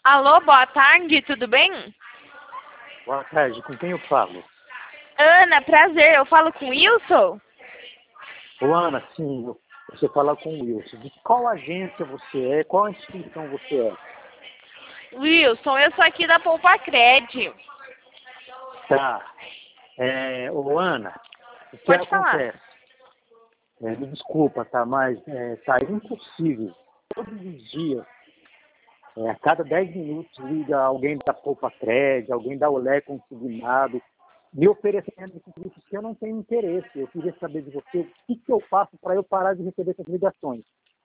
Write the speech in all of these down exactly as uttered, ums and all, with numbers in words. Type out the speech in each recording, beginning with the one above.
Alô, boa tarde, tudo bem? Boa tarde, com quem eu falo? Ana, prazer, eu falo com o Wilson? Ô, Ana, sim, eu- você fala com o Wilson. De qual agência você é? Qual instituição você é? Wilson, eu sou aqui da Poupa Cred. Tá. É, ô, Ana, o que Pode falar. acontece? É, me desculpa, tá? Mas é, tá impossível. Todos os dias, é, a cada dez minutos, liga alguém da Poupa Cred, alguém da Olé Consignado, me oferecendo esse serviço que eu não tenho interesse. Eu queria saber de você o que, que eu faço para eu parar de receber essas ligações.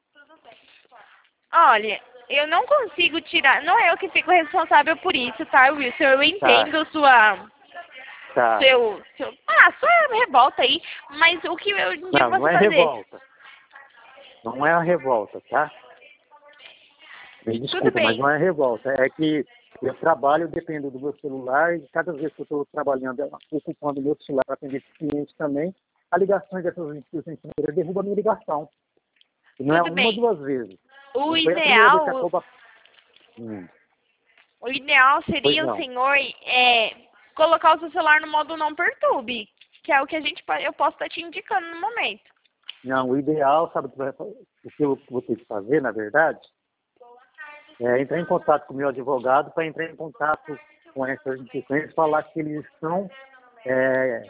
Olha, eu não consigo tirar, não é eu que fico responsável por isso, tá, Wilson? Eu Tá, entendo sua, tá. seu, seu, ah, sua revolta aí, mas o que eu indico Não, não você é fazer? revolta. Não é a revolta, tá? Me Tudo desculpa, mas bem, não é revolta. É que eu trabalho, eu dependo do meu celular e cada vez que eu estou trabalhando, ocupando o meu celular para atender esse cliente também, a ligação dessas instituições financeiras derruba a minha ligação. E não é tudo uma ou bem. duas vezes. O Não foi a primeira vez que a ideal, Coba... Hum, o ideal pois seria o não. senhor é, colocar o seu celular no modo não perturbe, que é o que a gente, po- eu posso estar te indicando no momento. Não, o ideal, sabe o que vai- o que eu vou ter que fazer, na verdade? É entrar em contato com o meu advogado para entrar em contato com essas instituições e falar que eles estão é,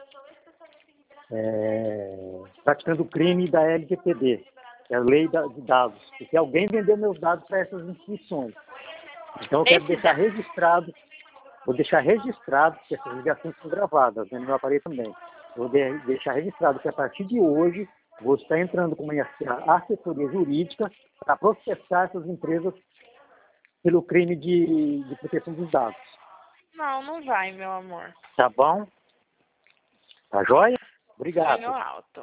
é, praticando o crime da L G P D, que é a Lei da- de Dados, porque alguém vendeu meus dados para essas instituições. Então eu quero Esse deixar da... registrado, vou deixar registrado, que essas ligações são gravadas, né, no meu aparelho também. Vou de- deixar registrado que a partir de hoje vou estar entrando com uma assessoria jurídica para processar essas empresas pelo crime de, de proteção dos dados. Não, não vai, meu amor. Tá bom? Tá joia? Sonho Obrigado. alto.